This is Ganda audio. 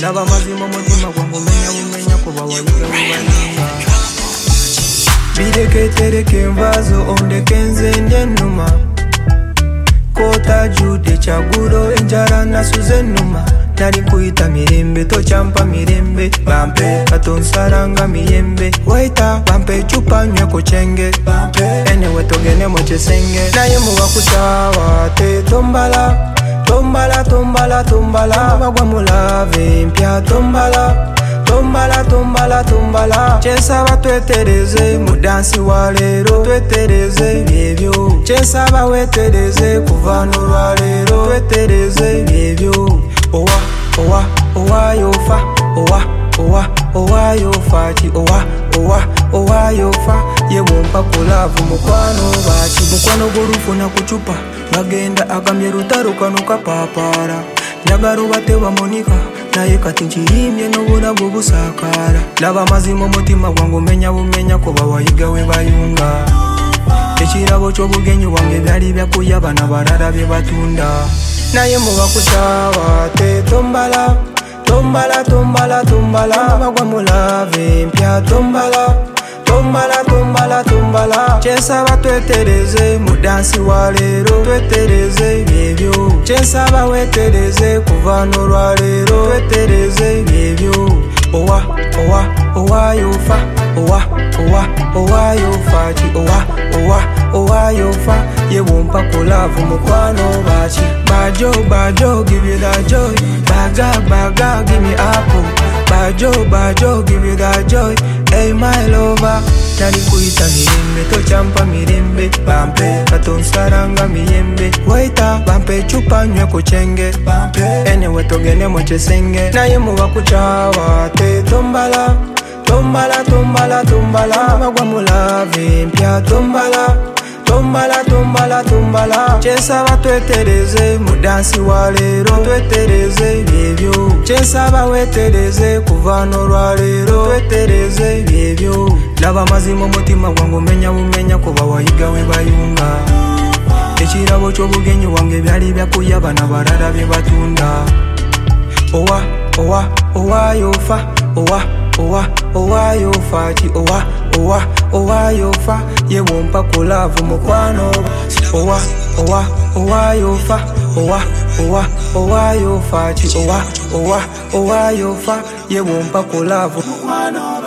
laba mazima mutima gwangu menya kuba wayiga webayanga bireketereke envazo ondeke nze ndyenuma kota jude kyaguro enjara nasuze ennuma nali kuyita mirembe tokyampa mirembe bampe katonsaranga miyembe waita bampe ecupa nyweko kyenge enewe togene mu kisenge naye muwakutawa te tombala tombala tombala tombala bagwa mulave mpya tombala tombala tombala tombala kyensaba twetereze mu dansi wa leero twetereze byebyo kyensaba wetereze kuva n'olwaleero twetereze byebyo owa owa owa yofa owa owa owa yofa ki owa owa owa yofa yebompa kulavu mukwano baki mukwano gorufuna kucupa bagenda agambye rutaruka nukapapara njagala bateba monika naye kati nkiyimbye n'obulago busakara laba mazima omutima gwangu menya bumenya kuba wayiga we bayunga ekirabo ky'obugenyi bwange byali byakuyaba n'abalala bye batunda naye mubakutawa te tombala tombala tombala tombala bagwa mulave mpya tombala tombala tombala tombala kyensaba twetereze mu dansi wa leero twetereze byebyo kyensaba wetereze kuva n'olwaleero twetereze byebyo owa owa owa yofa owa owa owa yofa ki owa owa owa yofa yebompa kulavu mukwano baki bajo bajo give you that joy baga baga give me apple bajo bajo give you that joy hey my lover nali kuyita mirembe tokyampa mirembe bampe katonsaranga miyembe waita bampe ecupa nyweko kyenge enewe togene mu kisenge naye mubakucawa te tombala tombala tombala tombala bagwa mulave mpya tombala tombala tombala tombala kyensaba twetereze mu dansi wa leero twetereze byebyo kyensaba wetereze kuva n'olwaleero twetereze byebyo laba mazima omutima gwangu menya bumenya kuba wayiga we bayunga ekirabo ky'obugenyi bwange byali byakuyaba n'abalala bye batunda owa owa owa yofa owa owa owa yofa ki owa owa owa yofa yebompa kulavu mukwano owa owa owa yofa owa owa owa yofa ki owa owa owa yofa yebompa kulavu mukwano